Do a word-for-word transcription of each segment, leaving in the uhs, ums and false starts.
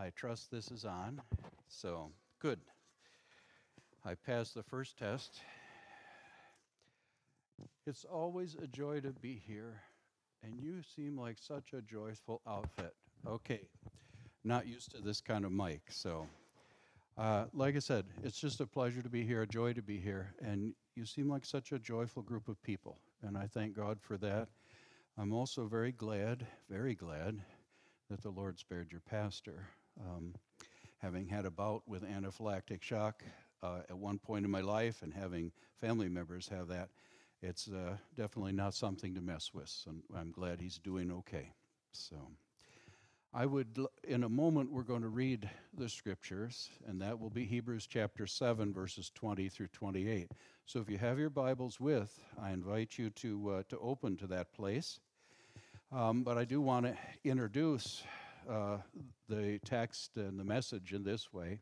I trust this is on. So, good. I passed the first test. It's always a joy to be here, and you seem like such a joyful outfit. Okay, not used to this kind of mic, so uh, like I said, it's just a pleasure to be here, a joy to be here, and you seem like such a joyful group of people, and I thank God for that. I'm also very glad, very glad that the Lord spared your pastor. Um, having had a bout with anaphylactic shock uh, at one point in my life and having family members have that, it's uh, definitely not something to mess with. So I'm glad he's doing okay. So I would, in a moment, we're going to read the scriptures, and that will be Hebrews chapter seven, verses twenty through twenty-eight. So if you have your Bibles with, I invite you to uh, to open to that place. Um, but I do want to introduce uh, the text and the message in this way.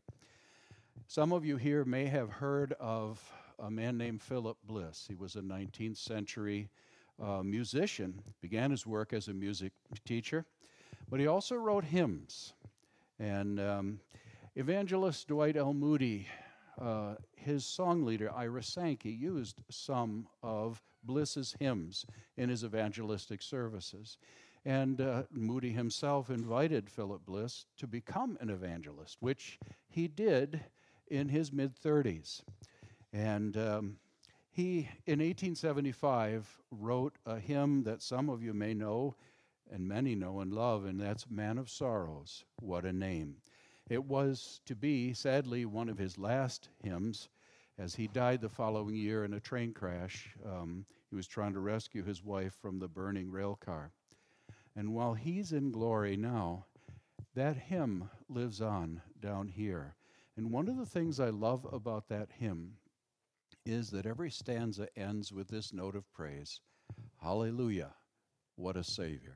Some of you here may have heard of a man named Philip Bliss. He was a nineteenth century uh, musician, began his work as a music teacher, but he also wrote hymns. And um, evangelist Dwight L. Moody, uh, his song leader, Ira Sankey, used some of Bliss's hymns in his evangelistic services. And uh, Moody himself invited Philip Bliss to become an evangelist, which he did in his mid-thirties. And um, he, in eighteen seventy-five, wrote a hymn that some of you may know, and many know and love, and that's Man of Sorrows, What a Name. It was to be, sadly, one of his last hymns, as he died the following year in a train crash. Um, he was trying to rescue his wife from the burning rail car. And while he's in glory now, that hymn lives on down here. And one of the things I love about that hymn is that every stanza ends with this note of praise. Hallelujah, what a Savior.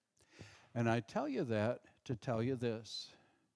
And I tell you that to tell you this.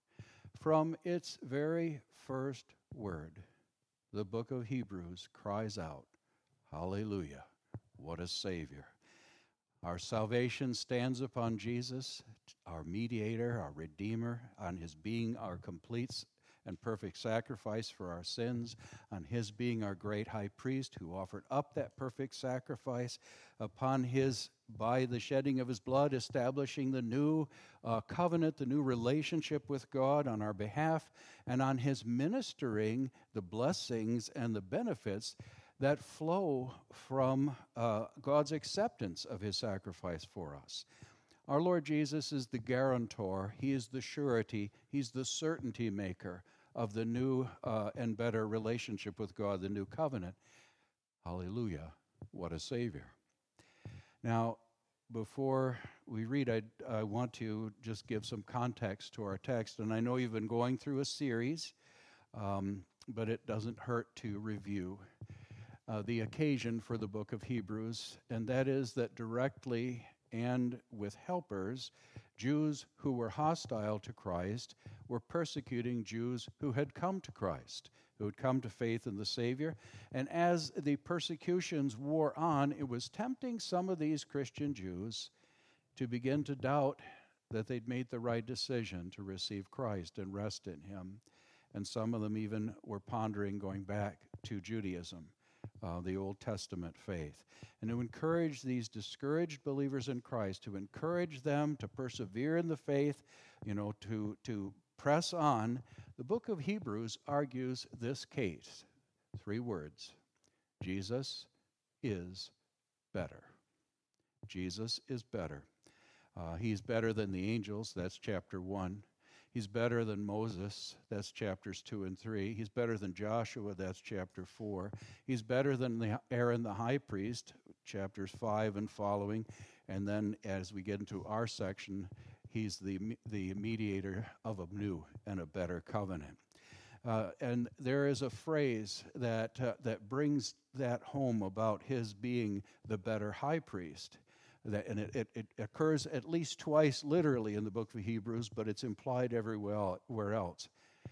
From its very first word, the book of Hebrews cries out, Hallelujah, what a Savior. Our salvation stands upon Jesus, our mediator, our redeemer, on his being our complete and perfect sacrifice for our sins, on his being our great high priest who offered up that perfect sacrifice, upon his, by the shedding of his blood, establishing the new uh, covenant, the new relationship with God on our behalf, and on his ministering the blessings and the benefits that flow from uh, God's acceptance of his sacrifice for us. Our Lord Jesus is the guarantor. He is the surety. He's the certainty maker of the new uh, and better relationship with God, the new covenant. Hallelujah, what a Savior. Now, before we read, I, I want to just give some context to our text. And I know you've been going through a series, um, but it doesn't hurt to review Uh, the occasion for the book of Hebrews, and that is that directly and with helpers, Jews who were hostile to Christ were persecuting Jews who had come to Christ, who had come to faith in the Savior. And as the persecutions wore on, it was tempting some of these Christian Jews to begin to doubt that they'd made the right decision to receive Christ and rest in him. And some of them even were pondering going back to Judaism. Uh, the Old Testament faith, and to encourage these discouraged believers in Christ, to encourage them to persevere in the faith, you know, to, to press on. The book of Hebrews argues this case. Three words. Jesus is better. Jesus is better. Uh, he's better than the angels. That's chapter one. He's better than Moses, that's chapters two and three. He's better than Joshua, that's chapter four. He's better than the Aaron the high priest, chapters five and following. And then as we get into our section, he's the, the mediator of a new and a better covenant. Uh, and there is a phrase that, uh, that brings that home about his being the better high priest. That, and it, it, it occurs at least twice literally in the book of Hebrews, but it's implied everywhere else.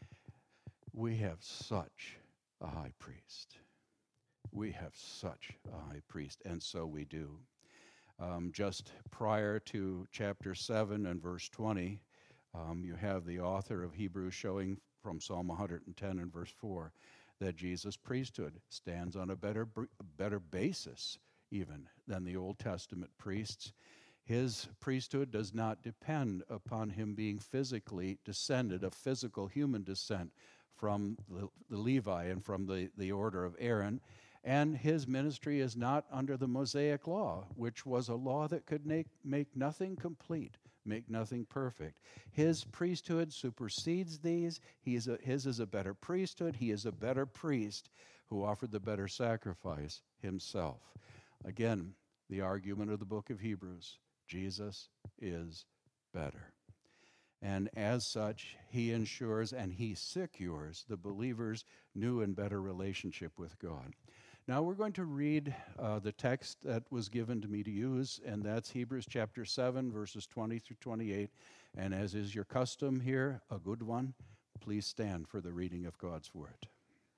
We have such a high priest. We have such a high priest, and so we do. Um, just prior to chapter seven and verse twenty, Um, you have the author of Hebrews showing from Psalm one hundred ten and verse four that Jesus' priesthood stands on a better, better basis even than the Old Testament priests. His priesthood does not depend upon him being physically descended, a physical human descent from the, the Levi and from the, the order of Aaron. And his ministry is not under the Mosaic law, which was a law that could make, make nothing complete, make nothing perfect. His priesthood supersedes these. He is a, his is a better priesthood. He is a better priest who offered the better sacrifice himself. Again, the argument of the book of Hebrews, Jesus is better. And as such, he ensures and he secures the believer's new and better relationship with God. Now we're going to read uh, the text that was given to me to use, and that's Hebrews chapter seven, verses twenty through twenty-eight. And as is your custom here, a good one, please stand for the reading of God's word.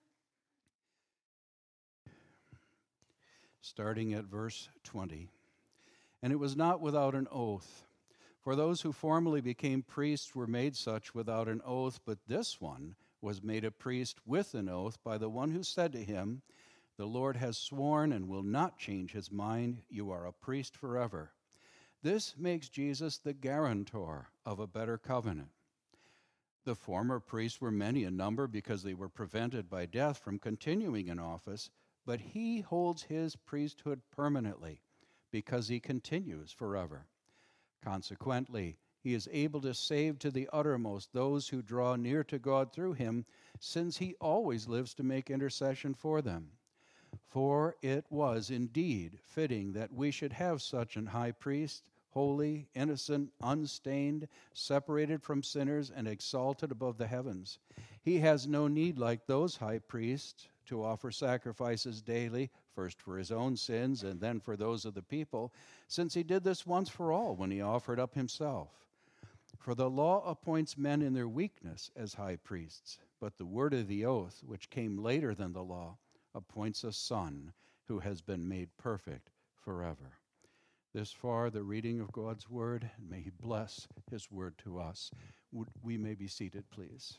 Starting at verse twenty. And it was not without an oath, for those who formerly became priests were made such without an oath, but this one was made a priest with an oath by the one who said to him, "The Lord has sworn and will not change his mind. You are a priest forever." This makes Jesus the guarantor of a better covenant. The former priests were many in number because they were prevented by death from continuing in office, but he holds his priesthood permanently because he continues forever. Consequently, he is able to save to the uttermost those who draw near to God through him, since he always lives to make intercession for them. For it was indeed fitting that we should have such an high priest, holy, innocent, unstained, separated from sinners, and exalted above the heavens. He has no need, like those high priests, to offer sacrifices daily, first for his own sins and then for those of the people, since he did this once for all when he offered up himself. For the law appoints men in their weakness as high priests, but the word of the oath, which came later than the law, appoints a son who has been made perfect forever. This far, the reading of God's word. May he bless his word to us. We may be seated, please.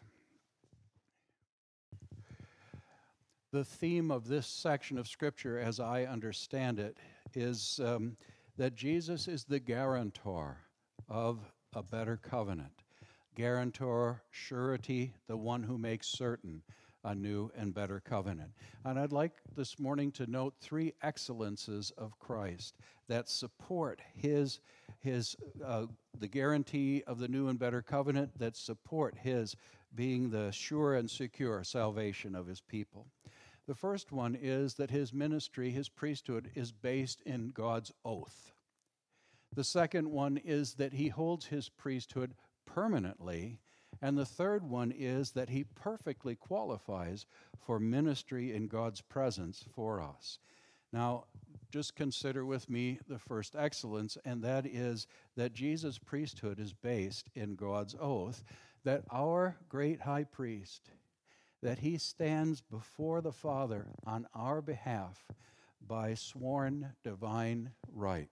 The theme of this section of Scripture, as I understand it, is um, that Jesus is the guarantor of a better covenant. Guarantor, surety, the one who makes certain a new and better covenant. And I'd like this morning to note three excellences of Christ that support his, his uh, the guarantee of the new and better covenant, that support his being the sure and secure salvation of his people. The first one is that his ministry, his priesthood, is based in God's oath. The second one is that he holds his priesthood permanently. And the third one is that he perfectly qualifies for ministry in God's presence for us. Now, just consider with me the first excellence, and that is that Jesus' priesthood is based in God's oath, that our great high priest, that he stands before the Father on our behalf by sworn divine right.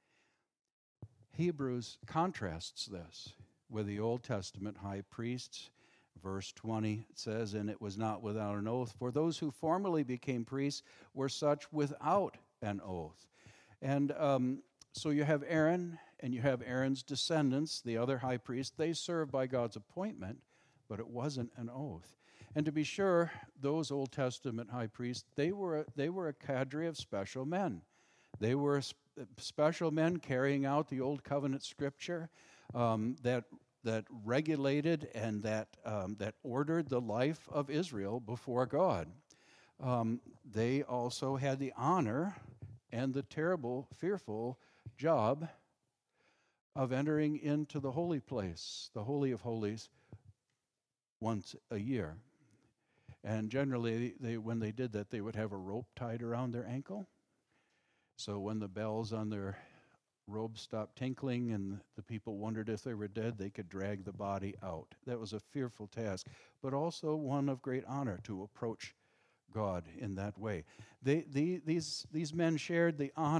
Hebrews contrasts this with the Old Testament high priests. Verse twenty says, "And it was not without an oath, for those who formerly became priests were such without an oath." And um, so you have Aaron, and you have Aaron's descendants, the other high priests. They served by God's appointment, but it wasn't an oath. And to be sure, those Old Testament high priests, they were a, they were a cadre of special men. They were sp- special men carrying out the Old Covenant Scripture um, that that regulated and that um, that ordered the life of Israel before God. Um, they also had the honor and the terrible, fearful job of entering into the holy place, the Holy of Holies, once a year. And generally, they, when they did that, they would have a rope tied around their ankle. So when the bells on their robes stopped tinkling and the people wondered if they were dead, they could drag the body out. That was a fearful task, but also one of great honor to approach God in that way. They, the, these, these men shared the honor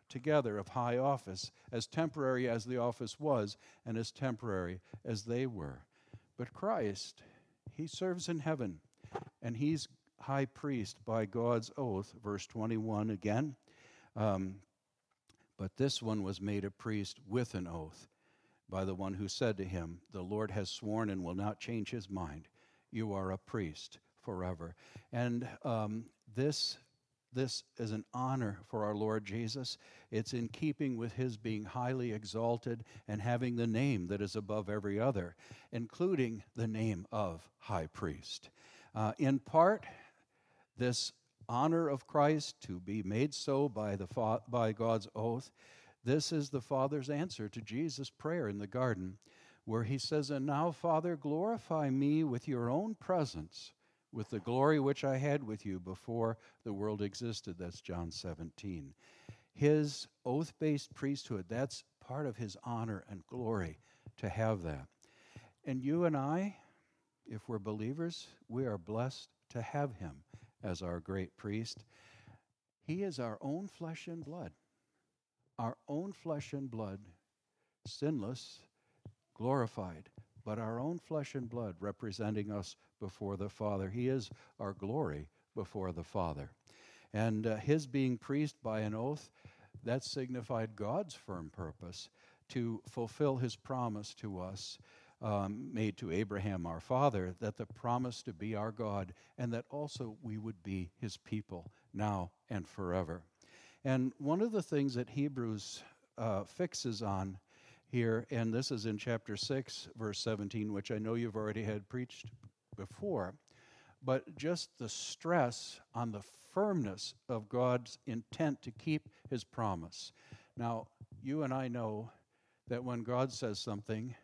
together of high office, as temporary as the office was and as temporary as they were. But Christ, he serves in heaven, and he's high priest by God's oath, verse twenty-one again. Um, but this one was made a priest with an oath by the one who said to him, the Lord has sworn and will not change his mind. You are a priest forever. And um, this, this is an honor for our Lord Jesus. It's in keeping with his being highly exalted and having the name that is above every other, including the name of high priest. Uh, in part, this honor of Christ to be made so by the fa- by God's oath, this is the Father's answer to Jesus' prayer in the garden, where he says, and now, Father, glorify me with your own presence, with the glory which I had with you before the world existed. That's John seventeen. His oath-based priesthood, that's part of his honor and glory to have that. And you and I, if we're believers, we are blessed to have him as our great priest. He is our own flesh and blood. Our own flesh and blood, sinless, glorified, but our own flesh and blood representing us before the Father. He is our glory before the Father. And uh, his being priest by an oath, that signified God's firm purpose to fulfill his promise to us, um, made to Abraham our father, that the promise to be our God, and that also we would be his people now and forever. And one of the things that Hebrews uh, fixes on here, and this is in chapter six, verse seventeen, which I know you've already had preached before, but just the stress on the firmness of God's intent to keep his promise. Now, you and I know that when God says something,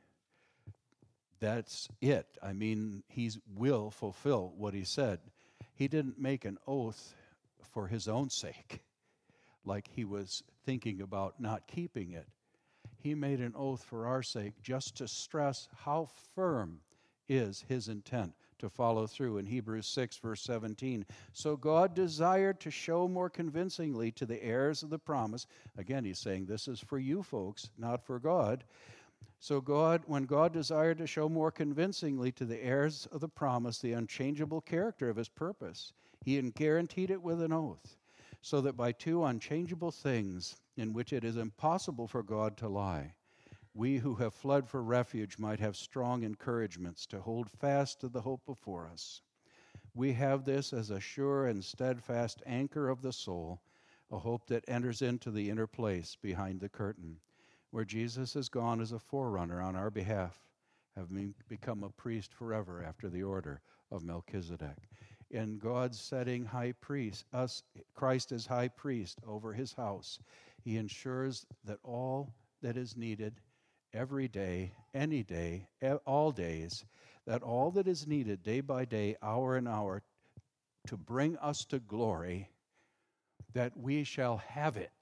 that's it. I mean, he will fulfill what he said. He didn't make an oath for his own sake, like he was thinking about not keeping it. He made an oath for our sake just to stress how firm is his intent to follow through. In Hebrews six, verse seventeen, so God desired to show more convincingly to the heirs of the promise, again he's saying this is for you folks, not for God. So God, when God desired to show more convincingly to the heirs of the promise the unchangeable character of his purpose, he guaranteed it with an oath, so that by two unchangeable things in which it is impossible for God to lie, we who have fled for refuge might have strong encouragements to hold fast to the hope before us. We have this as a sure and steadfast anchor of the soul, a hope that enters into the inner place behind the curtain, where Jesus has gone as a forerunner on our behalf, having become a priest forever after the order of Melchizedek. In God's setting high priest, us, Christ as high priest over his house, he ensures that all that is needed every day, any day, all days, that all that is needed day by day, hour and hour, to bring us to glory, that we shall have it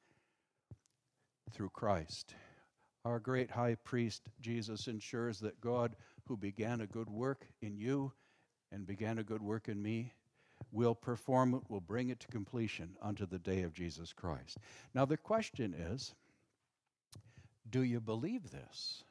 through Christ. Our great high priest, Jesus, ensures that God, who began a good work in you and began a good work in me, will perform it, will bring it to completion unto the day of Jesus Christ. Now the question is, do you believe this?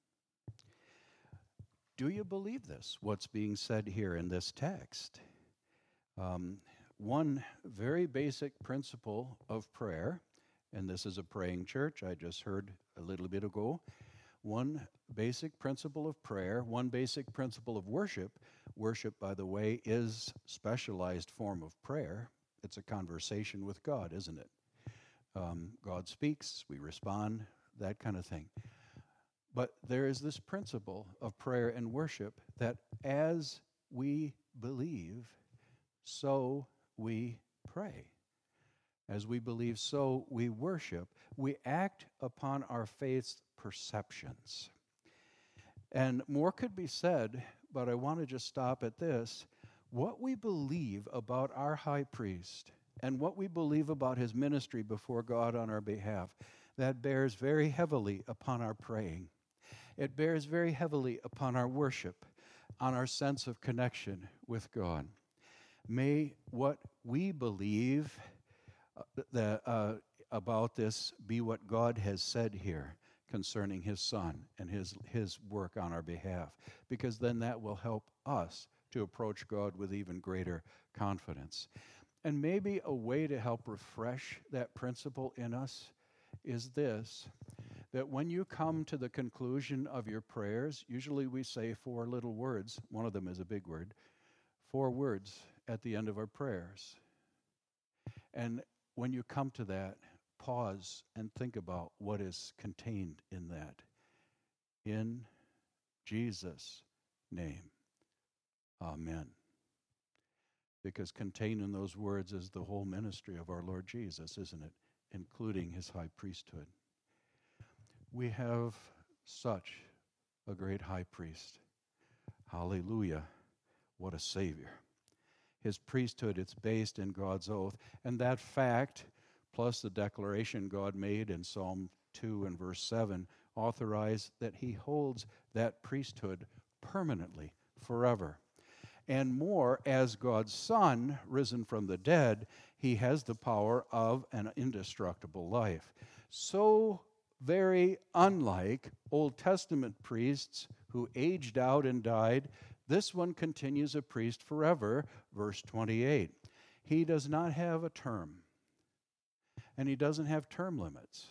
Do you believe this, what's being said here in this text? Um, one very basic principle of prayer, and this is a praying church, I just heard a little bit ago, one basic principle of prayer, one basic principle of worship. Worship, by the way, is a specialized form of prayer. It's a conversation with God, isn't it? Um, God speaks, we respond, that kind of thing. But there is this principle of prayer and worship that as we believe, so we pray. As we believe, so we worship. We act upon our faith's perceptions. And more could be said, but I want to just stop at this. What we believe about our high priest and what we believe about his ministry before God on our behalf, that bears very heavily upon our praying. It bears very heavily upon our worship, on our sense of connection with God. May what we believe uh, the, uh, about this be what God has said here concerning his Son and his, his work on our behalf, because then that will help us to approach God with even greater confidence. And maybe a way to help refresh that principle in us is this, that when you come to the conclusion of your prayers, usually we say four little words. One of them is a big word. Four words at the end of our prayers. And when you come to that, pause and think about what is contained in that. In Jesus' name, amen. Because contained in those words is the whole ministry of our Lord Jesus, isn't it? Including his high priesthood. We have such a great high priest. Hallelujah. What a Savior. His priesthood, it's based in God's oath. And that fact, plus the declaration God made in Psalm two and verse seven, authorize that he holds that priesthood permanently, forever. And more, as God's Son, risen from the dead, he has the power of an indestructible life. So very unlike Old Testament priests who aged out and died, this one continues a priest forever, verse twenty-eight. He does not have a term, and he doesn't have term limits.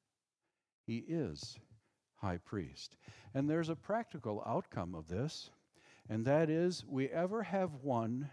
He is high priest. And there's a practical outcome of this, and that is we ever have one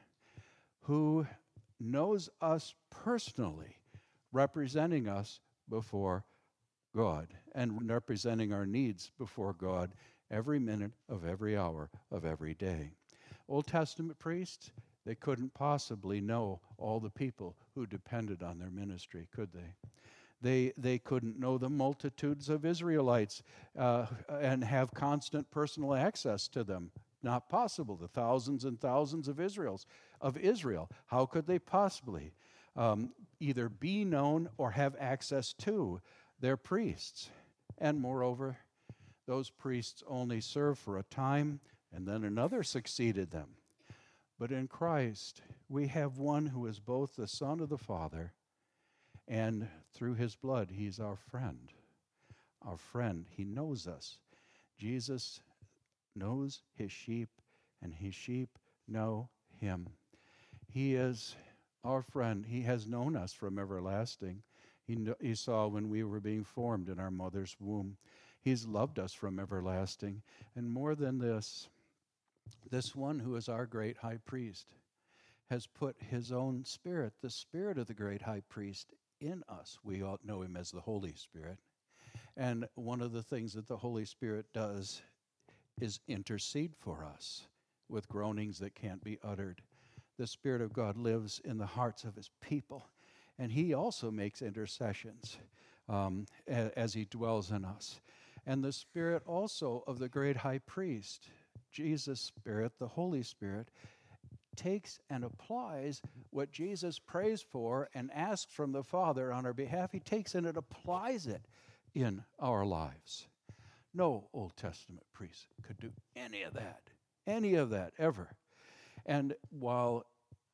who knows us personally, representing us before God and representing our needs before God every minute of every hour of every day. Old Testament priests, they couldn't possibly know all the people who depended on their ministry, could they? They, they couldn't know the multitudes of Israelites uh, and have constant personal access to them. Not possible. The thousands and thousands of Israels of Israel. How could they possibly um, either be known or have access to their priests? And moreover, those priests only served for a time, and then another succeeded them. But in Christ, we have one who is both the Son of the Father, and through his blood, he's our friend. Our friend. He knows us. Jesus knows his sheep, and his sheep know him. He is our friend. He has known us from everlasting. He, kn- he saw when we were being formed in our mother's womb. He's loved us from everlasting. And more than this, this one who is our great high priest has put his own spirit, the spirit of the great high priest, in us. We all know him as the Holy Spirit. And one of the things that the Holy Spirit does is intercede for us with groanings that can't be uttered. The Spirit of God lives in the hearts of his people, and he also makes intercessions um, a- as he dwells in us. And the Spirit also of the great high priest, Jesus' Spirit, the Holy Spirit, takes and applies what Jesus prays for and asks from the Father on our behalf. He takes and it applies it in our lives. No Old Testament priest could do any of that, any of that ever. And while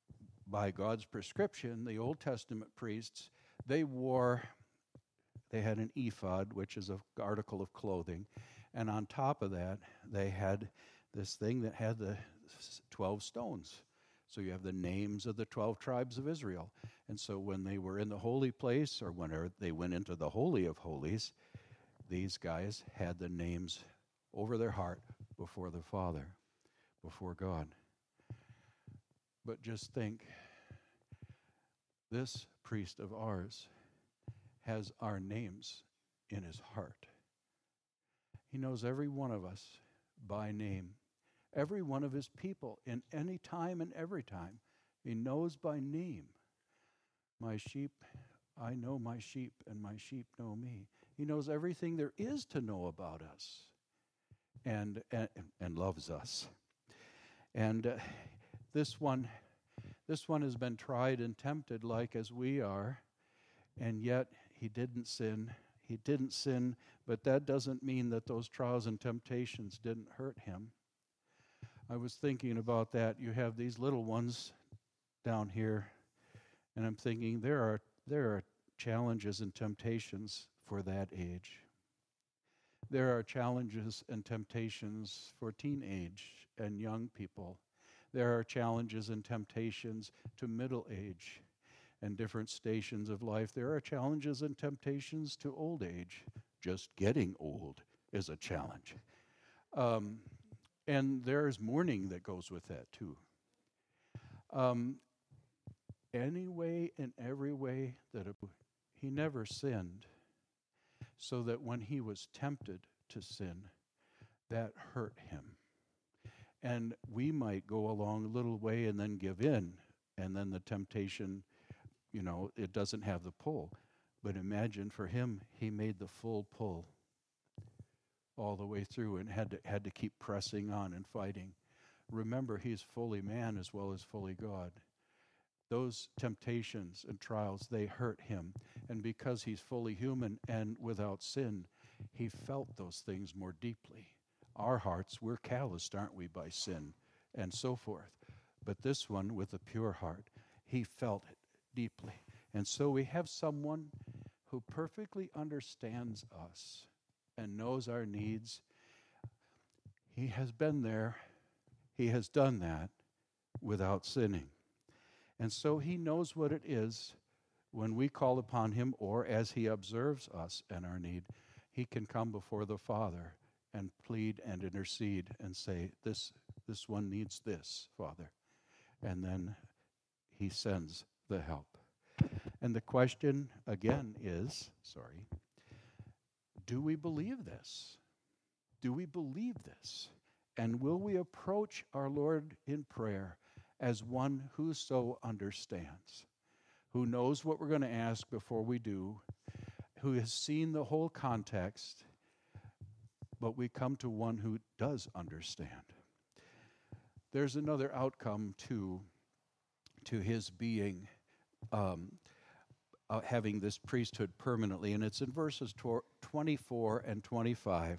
by God's prescription, the Old Testament priests, they wore, they had an ephod, which is an article of clothing, and on top of that, they had this thing that had the twelve stones. So you have the names of the twelve tribes of Israel. And so when they were in the holy place, or when they went into the Holy of Holies, these guys had the names over their heart before the Father, before God. But just think, this priest of ours has our names in his heart. He knows every one of us by name, every one of his people in any time and every time. He knows by name. My sheep, I know my sheep, and my sheep know me. He knows everything there is to know about us and and, and loves us. And uh, this one, this one has been tried and tempted like as we are, and yet he didn't sin. He didn't sin, but that doesn't mean that those trials and temptations didn't hurt him. I was thinking about that. You have these little ones down here, and I'm thinking there are there are challenges and temptations for that age. There are challenges and temptations for teenage and young people. There are challenges and temptations to middle age and different stations of life. There are challenges and temptations to old age. Just getting old is a challenge. Um, and there's mourning that goes with that too. Um, any way and every way that a, he never sinned, so that when he was tempted to sin, that hurt him. And we might go along a little way and then give in, and then the temptation, you know, it doesn't have the pull. But imagine for him, he made the full pull all the way through and had to, had to keep pressing on and fighting. Remember, he's fully man as well as fully God. Those temptations and trials, they hurt him. And because he's fully human and without sin, he felt those things more deeply. Our hearts, we're calloused, aren't we, by sin and so forth. But this one, with a pure heart, he felt it deeply. And so we have someone who perfectly understands us and knows our needs. He has been there. He has done that without sinning. And so he knows what it is when we call upon him, or as he observes us and our need, he can come before the Father and plead and intercede and say, this, this one needs this, Father. And then he sends the help. And the question again is, sorry, do we believe this? Do we believe this? And will we approach our Lord in prayer as one who so understands, who knows what we're going to ask before we do, who has seen the whole context, but we come to one who does understand? There's another outcome to, to his being, um, uh, having this priesthood permanently, and it's in verses twenty-four and twenty-five.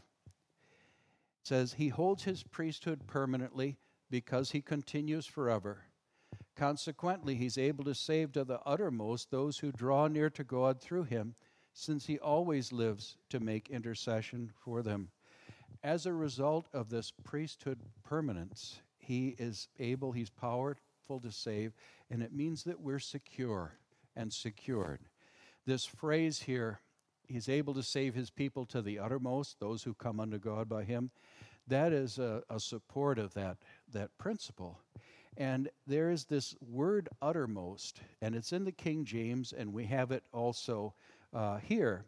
It says, he holds his priesthood permanently because he continues forever. Consequently, he's able to save to the uttermost those who draw near to God through him, since he always lives to make intercession for them. As a result of this priesthood permanence, he is able, he's powerful to save, and it means that we're secure and secured. This phrase here, he's able to save his people to the uttermost, those who come unto God by him, that is a, a support of that, that principle. And there is this word uttermost, and it's in the King James, and we have it also uh, here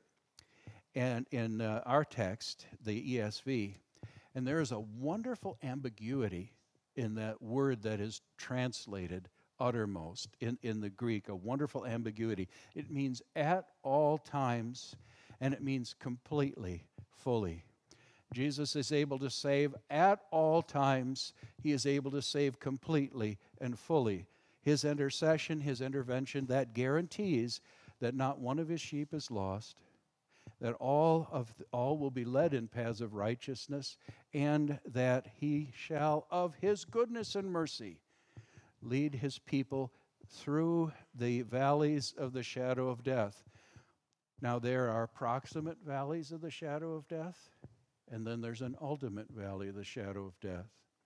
and in uh, our text, the E S V. And there is a wonderful ambiguity in that word that is translated uttermost in, in the Greek, a wonderful ambiguity. It means at all times, and it means completely, fully. Jesus is able to save at all times. He is able to save completely and fully. His intercession, his intervention, that guarantees that not one of his sheep is lost, that all of the, all will be led in paths of righteousness, and that he shall, of his goodness and mercy, lead his people through the valleys of the shadow of death. Now, there are proximate valleys of the shadow of death, and then there's an ultimate valley of the shadow of death.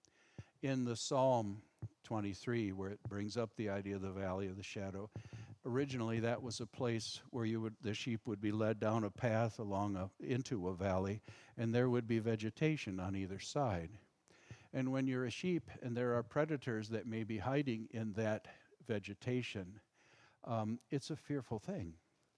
In the Psalm twenty-three, where it brings up the idea of the valley of the shadow, originally that was a place where you would, the sheep would be led down a path along a, into a valley, and there would be vegetation on either side. And when you're a sheep and there are predators that may be hiding in that vegetation, um, it's a fearful thing.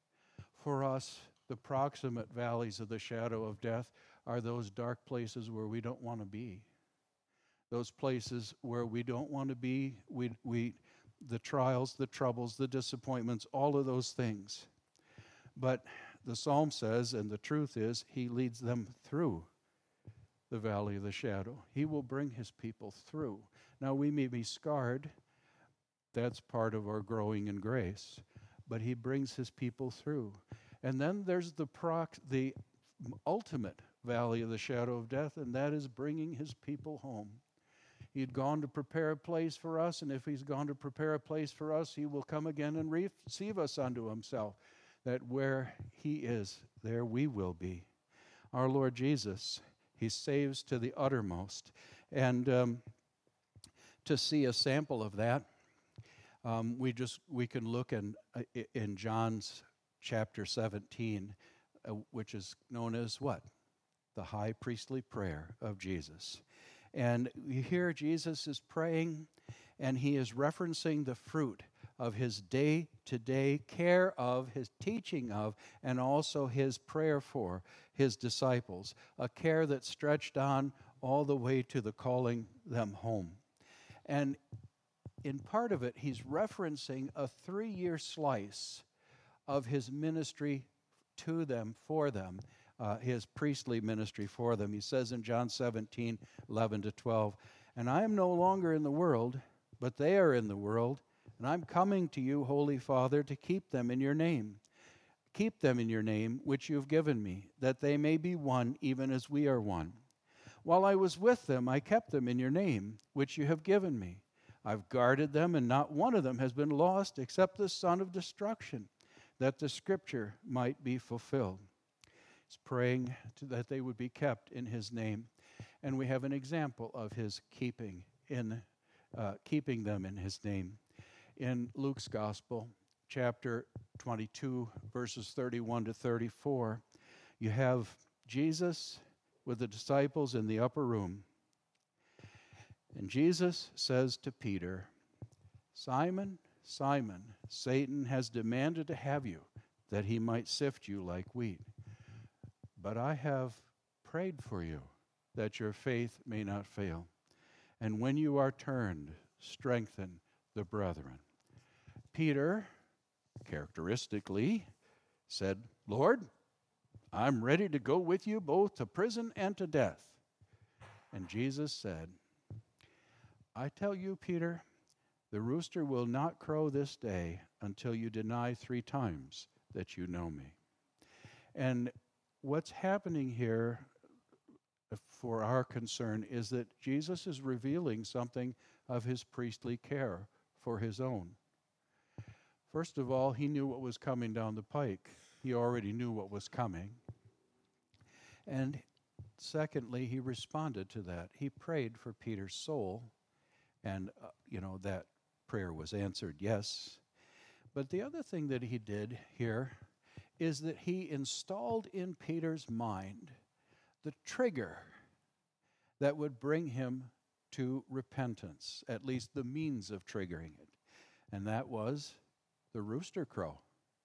For us, the proximate valleys of the shadow of death are those dark places where we don't want to be. Those places where we don't want to be, we, we, the trials, the troubles, the disappointments, all of those things. But the Psalm says, and the truth is, he leads them through the valley of the shadow. He will bring his people through. Now, we may be scarred. That's part of our growing in grace. But he brings his people through. And then there's the prox- the ultimate valley of the shadow of death, and that is bringing his people home. He had gone to prepare a place for us, and if he's gone to prepare a place for us, he will come again and receive us unto himself. that where he is, there we will be. Our Lord Jesus, he saves to the uttermost. And um, to see a sample of that, um, we just we can look in, uh, in John's chapter seventeen, uh, which is known as what? The high priestly prayer of Jesus. And you hear Jesus is praying, and he is referencing the fruit of his day-to-day care of, his teaching of, and also his prayer for his disciples, a care that stretched on all the way to the calling them home. And in part of it, he's referencing a three-year slice of his ministry to them, for them, uh, his priestly ministry for them. He says in John seventeen, eleven to twelve, "And I am no longer in the world, but they are in the world, and I'm coming to you, Holy Father, to keep them in your name. Keep them in your name, which you have given me, that they may be one, even as we are one. While I was with them, I kept them in your name, which you have given me. I've guarded them, and not one of them has been lost except the son of destruction, that the scripture might be fulfilled." He's praying to, that they would be kept in his name. And we have an example of his keeping in uh, keeping them in his name. In Luke's Gospel, chapter twenty-two, verses thirty-one to thirty-four, you have Jesus with the disciples in the upper room. And Jesus says to Peter, "Simon, Simon, Satan has demanded to have you, that he might sift you like wheat. But I have prayed for you, that your faith may not fail. And when you are turned, strengthen the brethren." Peter, characteristically, said, "Lord, I'm ready to go with you both to prison and to death." And Jesus said, "I tell you, Peter, the rooster will not crow this day until you deny three times that you know me." And what's happening here for our concern is that Jesus is revealing something of his priestly care for his own. First of all, he knew what was coming down the pike. He already knew what was coming. And secondly, he responded to that. He prayed for Peter's soul, and, uh, you know, that prayer was answered, yes. But the other thing that he did here is that he installed in Peter's mind the trigger that would bring him to repentance, at least the means of triggering it. And that was the rooster crow.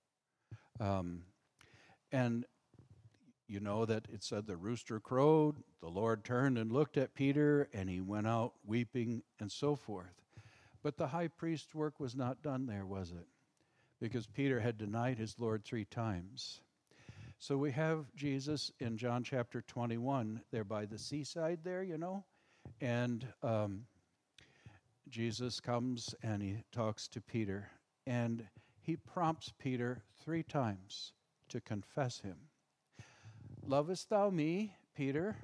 Um, and you know that it said the rooster crowed, the Lord turned and looked at Peter, and he went out weeping and so forth. But the high priest's work was not done there, was it? Because Peter had denied his Lord three times. So we have Jesus in John chapter twenty-one, there by the seaside there, you know, and um, Jesus comes and he talks to Peter, and he prompts Peter three times to confess him. "Lovest thou me, Peter?"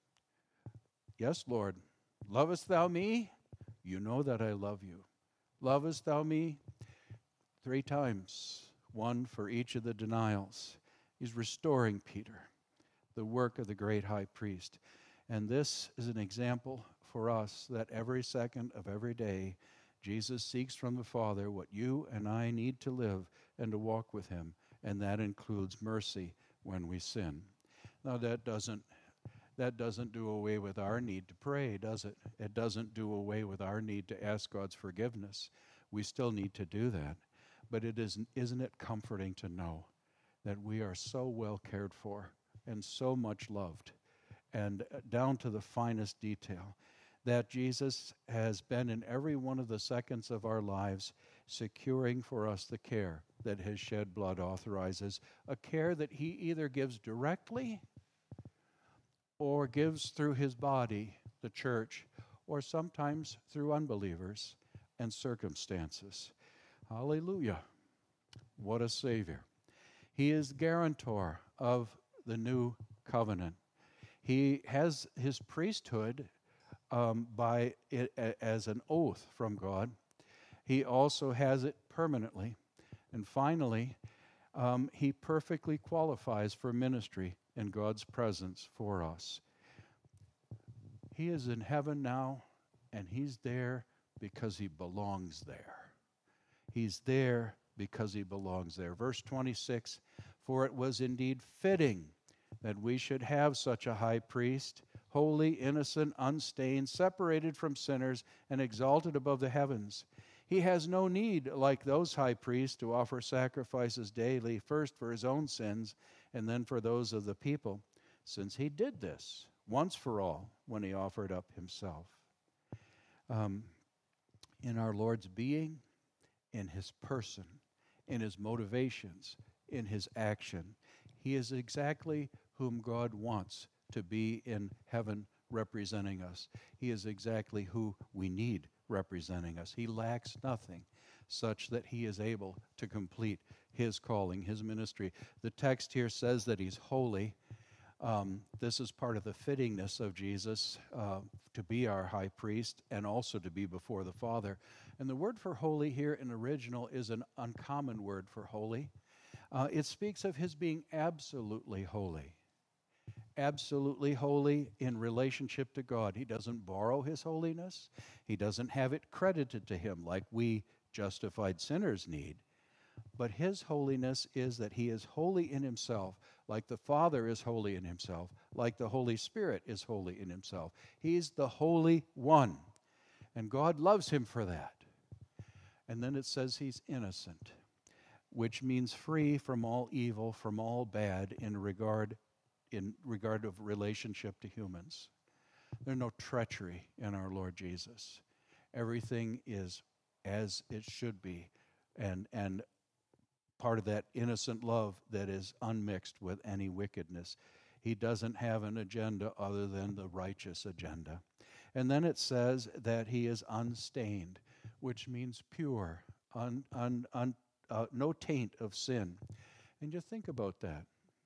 "Yes, Lord." "Lovest thou me?" "You know that I love you." "Lovest thou me?" Three times, one for each of the denials. He's restoring Peter, the work of the great high priest. And this is an example for us that every second of every day, Jesus seeks from the Father what you and I need to live and to walk with him, and that includes mercy when we sin. Now that doesn't that doesn't do away with our need to pray, does it? It doesn't do away with our need to ask God's forgiveness. We still need to do that. But it isn't, isn't it comforting to know that we are so well cared for and so much loved, and down to the finest detail, that Jesus has been in every one of the seconds of our lives securing for us the care that his shed blood authorizes, a care that he either gives directly or gives through his body, the church, or sometimes through unbelievers and circumstances. Hallelujah. What a Savior. He is guarantor of the new covenant. He has his priesthood um, by it, as an oath from God. He also has it permanently. And finally, Um, he perfectly qualifies for ministry in God's presence for us. He is in heaven now, and he's there because he belongs there. He's there because he belongs there. Verse twenty-six, for it was indeed fitting that we should have such a high priest, holy, innocent, unstained, separated from sinners, and exalted above the heavens. He has no need, like those high priests, to offer sacrifices daily, first for his own sins and then for those of the people, since he did this once for all when he offered up himself. Um, in our Lord's being, in his person, in his motivations, in his action, he is exactly whom God wants to be in heaven representing us. He is exactly who we need representing us. He lacks nothing, such that he is able to complete his calling, his ministry. The text here says that he's holy. Um, this is part of the fittingness of Jesus uh, to be our high priest and also to be before the Father. And the word for holy here in original is an uncommon word for holy. Uh, it speaks of his being absolutely holy. Absolutely holy in relationship to God. He doesn't borrow his holiness. He doesn't have it credited to him like we justified sinners need. But his holiness is that he is holy in himself, like the Father is holy in himself, like the Holy Spirit is holy in himself. He's the Holy One, and God loves him for that. And then it says he's innocent, which means free from all evil, from all bad in regard in regard of relationship to humans. There's no treachery in our Lord Jesus. Everything is as it should be, and and part of that innocent love that is unmixed with any wickedness. He doesn't have an agenda other than the righteous agenda. And then it says that he is unstained, which means pure, un, un, un, uh, no taint of sin. And you think about that.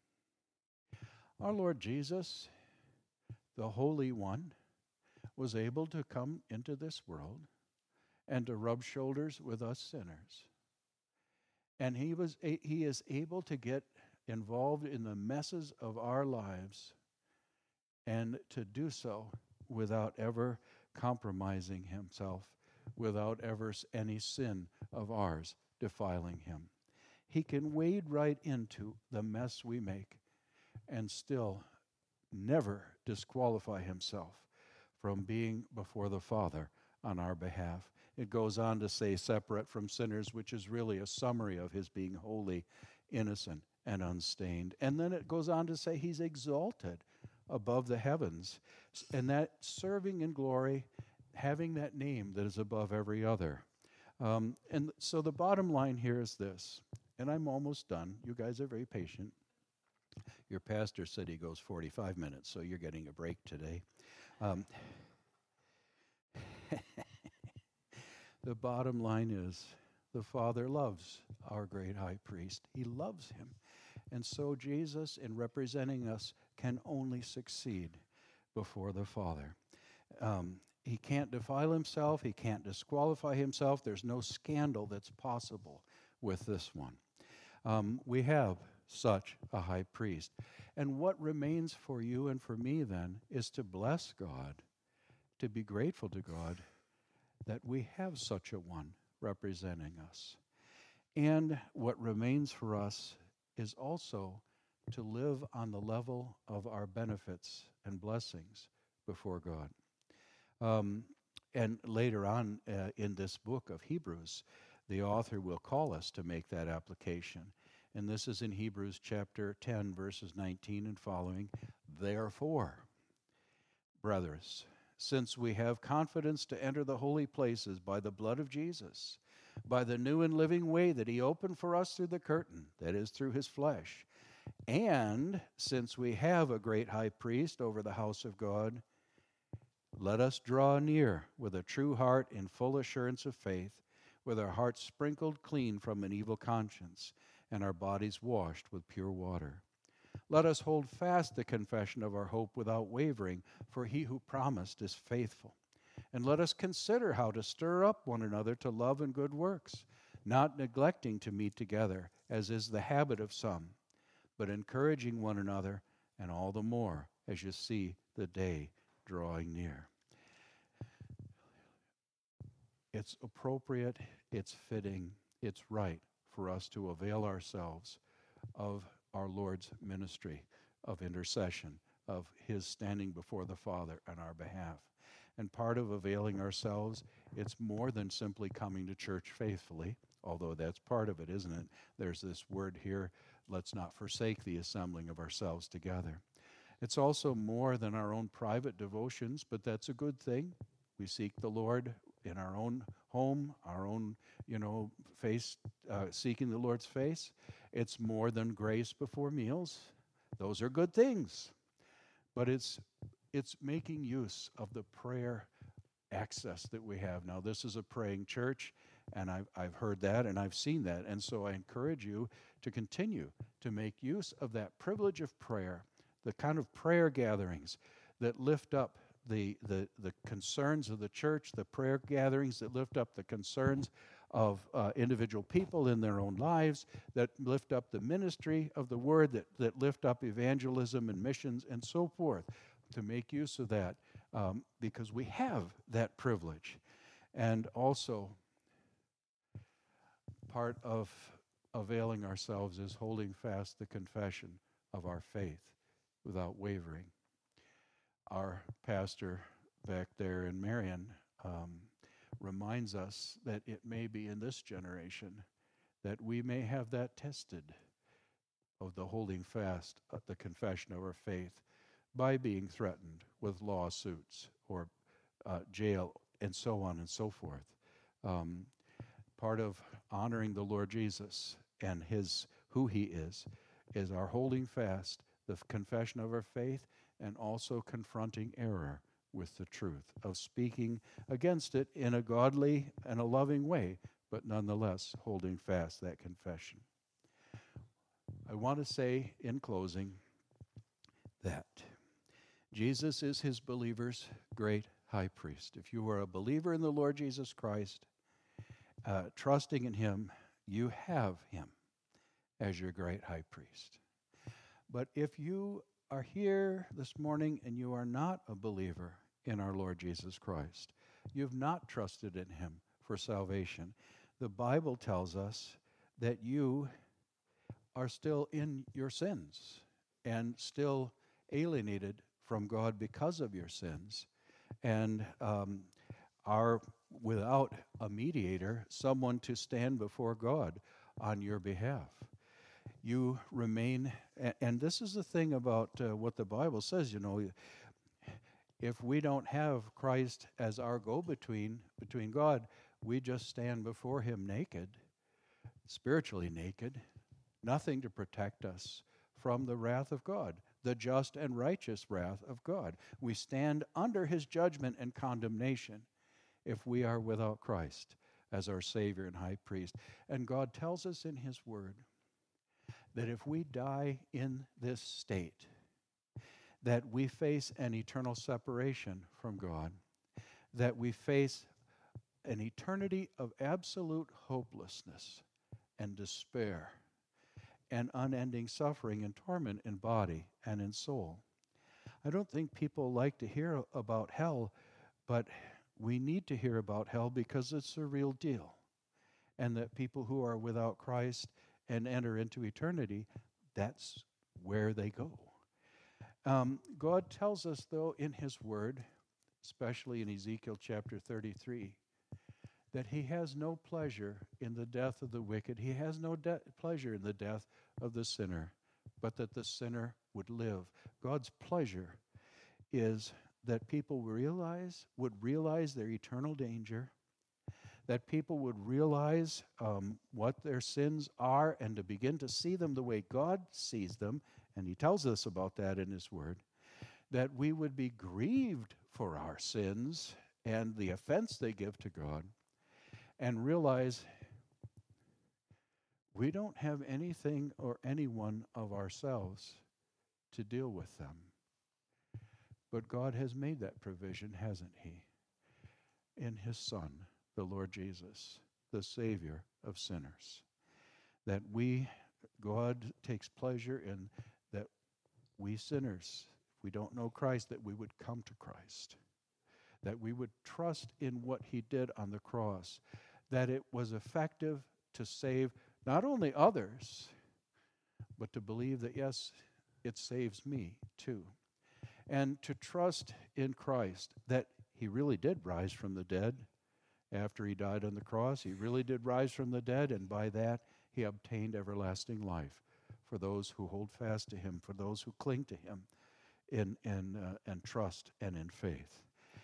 Our Lord Jesus, the Holy One, was able to come into this world and to rub shoulders with us sinners. And he was a, he is able to get involved in the messes of our lives and to do so without ever compromising himself, without ever any sin of ours defiling him. He can wade right into the mess we make and still never disqualify himself from being before the Father on our behalf. It goes on to say separate from sinners, which is really a summary of his being holy, innocent, and unstained. And then it goes on to say he's exalted above the heavens, and that serving in glory, having that name that is above every other. Um, and so the bottom line here is this, and I'm almost done. You guys are very patient. Your pastor said he goes forty-five minutes, so you're getting a break today. Um, the bottom line is the Father loves our great high priest. He loves him. And so Jesus, in representing us, can only succeed before the Father. Um, he can't defile himself. He can't disqualify himself. There's no scandal that's possible with this one. Um, we have such a high priest. And what remains for you and for me then is to bless God, to be grateful to God that we have such a one representing us. And what remains for us is also to live on the level of our benefits and blessings before God. Um, and later on uh, in this book of Hebrews, the author will call us to make that application. And this is in Hebrews chapter ten, verses nineteen and following. Therefore, brothers, since we have confidence to enter the holy places by the blood of Jesus, by the new and living way that he opened for us through the curtain, that is, through his flesh, and since we have a great high priest over the house of God, let us draw near with a true heart in full assurance of faith, with our hearts sprinkled clean from an evil conscience, and our bodies washed with pure water. Let us hold fast the confession of our hope without wavering, for he who promised is faithful. And let us consider how to stir up one another to love and good works, not neglecting to meet together, as is the habit of some, but encouraging one another, and all the more as you see the day drawing near. It's appropriate, it's fitting, it's right for us to avail ourselves of our Lord's ministry of intercession, of his standing before the Father on our behalf. And part of availing ourselves, it's more than simply coming to church faithfully, although that's part of it, isn't it? There's this word here, let's not forsake the assembling of ourselves together. It's also more than our own private devotions, but that's a good thing. We seek the Lord in our own home, our own, you know, face, uh, seeking the Lord's face. It's more than grace before meals. Those are good things. But it's it's making use of the prayer access that we have. Now, this is a praying church, and I've, I've heard that, and I've seen that. And so I encourage you to continue to make use of that privilege of prayer, the kind of prayer gatherings that lift up the, the, the concerns of the church, the prayer gatherings that lift up the concerns of uh, individual people in their own lives, that lift up the ministry of the word, that, that lift up evangelism and missions and so forth, to make use of that um, because we have that privilege. And also, part of availing ourselves is holding fast the confession of our faith without wavering. Our pastor back there in Marion um, reminds us that it may be in this generation that we may have that tested of the holding fast of the confession of our faith by being threatened with lawsuits or uh, jail and so on and so forth. Um, part of honoring the Lord Jesus and his who he is is our holding fast the confession of our faith and also confronting error with the truth, of speaking against it in a godly and a loving way, but nonetheless holding fast that confession. I want to say in closing that Jesus is his believers' great high priest. If you are a believer in the Lord Jesus Christ, uh, trusting in him, you have him as your great high priest. But if you are here this morning and you are not a believer in our Lord Jesus Christ, you've not trusted in him for salvation, the Bible tells us that you are still in your sins and still alienated from God because of your sins, and um, are without a mediator, someone to stand before God on your behalf. You remain, and, and this is the thing about uh, what the Bible says, you know, if we don't have Christ as our go-between between God, we just stand before him naked, spiritually naked, nothing to protect us from the wrath of God, the just and righteous wrath of God. We stand under his judgment and condemnation if we are without Christ as our Savior and High Priest. And God tells us in his word that if we die in this state, that we face an eternal separation from God, that we face an eternity of absolute hopelessness and despair and unending suffering and torment in body and in soul. I don't think people like to hear about hell, but we need to hear about hell because it's a real deal. And that people who are without Christ and enter into eternity, that's where they go. Um, God tells us, though, in his word, especially in Ezekiel chapter thirty-three, that he has no pleasure in the death of the wicked. He has no de- pleasure in the death of the sinner, but that the sinner would live. God's pleasure is that people realize, would realize their eternal danger, that people would realize um, what their sins are and to begin to see them the way God sees them, and he tells us about that in his word, that we would be grieved for our sins and the offense they give to God, and realize we don't have anything or anyone of ourselves to deal with them. But God has made that provision, hasn't he? In his Son, the Lord Jesus, the Savior of sinners. That we God takes pleasure in that we sinners, if we don't know Christ, that we would come to Christ, that we would trust in what he did on the cross, that it was effective to save not only others, but to believe that, yes, it saves me too. And to trust in Christ, that he really did rise from the dead after he died on the cross. He really did rise from the dead, and by that he obtained everlasting life for those who hold fast to him, for those who cling to him in, in, uh, and trust and in faith.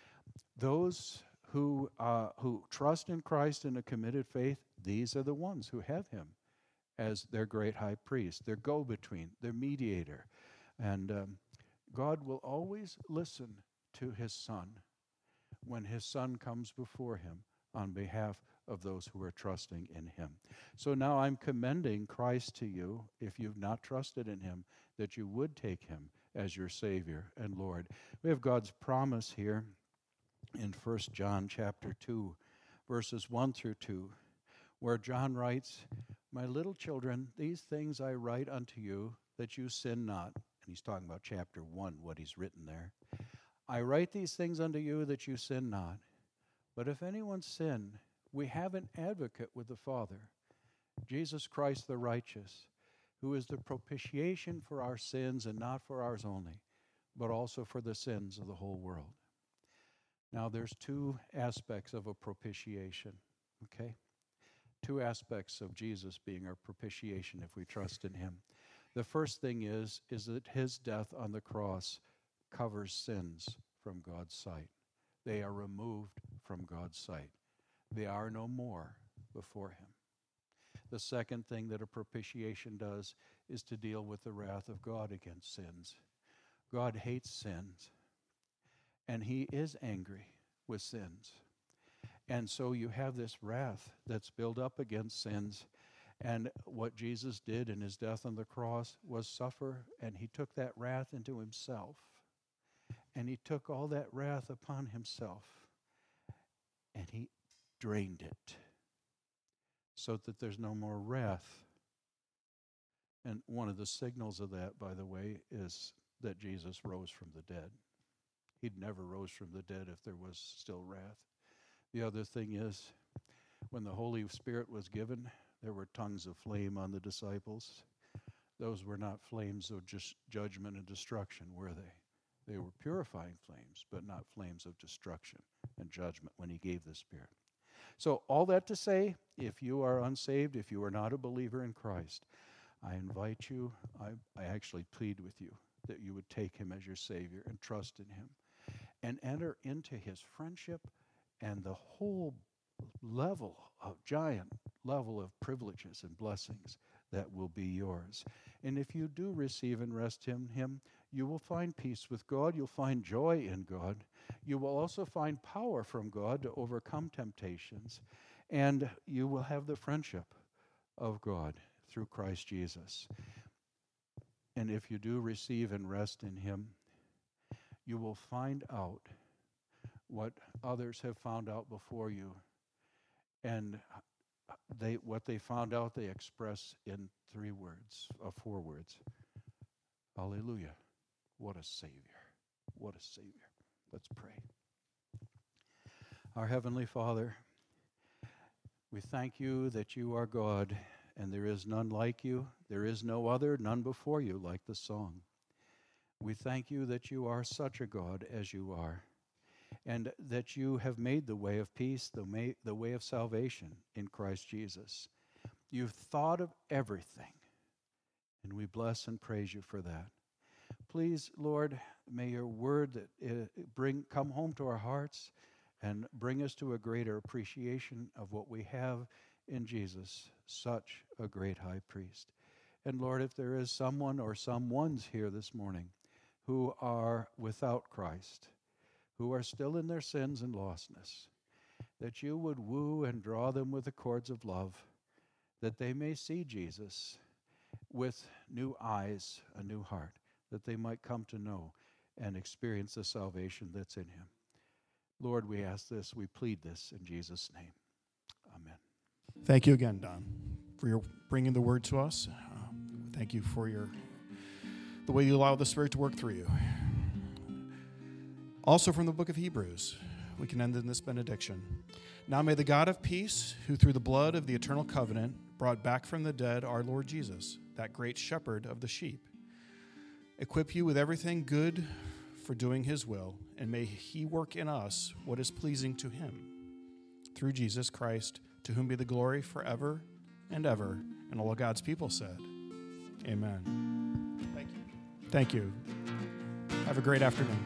Those who, uh, who trust in Christ in a committed faith, these are the ones who have him as their great high priest, their go-between, their mediator. And um, God will always listen to his Son when his Son comes before him on behalf of those who are trusting in him. So now I'm commending Christ to you, if you've not trusted in him, that you would take him as your Savior and Lord. We have God's promise here in First John chapter two, verses one through two, where John writes, "My little children, these things I write unto you, that you sin not." And he's talking about chapter one, what he's written there. "I write these things unto you, that you sin not. But if anyone sin, we have an advocate with the Father, Jesus Christ the righteous, who is the propitiation for our sins, and not for ours only, but also for the sins of the whole world." Now, there's two aspects of a propitiation, okay? Two aspects of Jesus being our propitiation if we trust in him. The first thing is, is that his death on the cross covers sins from God's sight. They are removed from God's sight. They are no more before him. The second thing that a propitiation does is to deal with the wrath of God against sins. God hates sins, and he is angry with sins. And so you have this wrath that's built up against sins. And what Jesus did in his death on the cross was suffer, and he took that wrath into himself. And he took all that wrath upon himself, and he drained it so that there's no more wrath. And one of the signals of that, by the way, is that Jesus rose from the dead. He'd never rose from the dead if there was still wrath. The other thing is, when the Holy Spirit was given, there were tongues of flame on the disciples. Those were not flames of just judgment and destruction, were they? They were purifying flames, but not flames of destruction and judgment when he gave the Spirit. So all that to say, if you are unsaved, if you are not a believer in Christ, I invite you, I, I actually plead with you that you would take him as your Savior and trust in him and enter into his friendship and the whole level of, giant level of privileges and blessings that will be yours. And if you do receive and rest in him, you will find peace with God. You'll find joy in God. You will also find power from God to overcome temptations. And you will have the friendship of God through Christ Jesus. And if you do receive and rest in him, you will find out what others have found out before you. And they what they found out, they express in three words, or four words. Hallelujah. What a Savior. What a Savior. Let's pray. Our Heavenly Father, we thank you that you are God, and there is none like you. There is no other, none before you, like the song. We thank you that you are such a God as you are, and that you have made the way of peace, the, may, the way of salvation in Christ Jesus. You've thought of everything, and we bless and praise you for that. Please, Lord, may your word that uh, bring come home to our hearts and bring us to a greater appreciation of what we have in Jesus, such a great high priest. And Lord, if there is someone or someones here this morning who are without Christ, who are still in their sins and lostness, that you would woo and draw them with the cords of love, that they may see Jesus with new eyes, a new heart, that they might come to know and experience the salvation that's in him. Lord, we ask this, we plead this in Jesus' name. Amen. Thank you again, Don, for your bringing the word to us. Um, Thank you for your the way you allow the Spirit to work through you. Also from the book of Hebrews, we can end in this benediction. Now may the God of peace, who through the blood of the eternal covenant brought back from the dead our Lord Jesus, that great shepherd of the sheep, equip you with everything good for doing his will, and may he work in us what is pleasing to him. Through Jesus Christ, to whom be the glory forever and ever. And all of God's people said, amen. Thank you. Thank you. Have a great afternoon.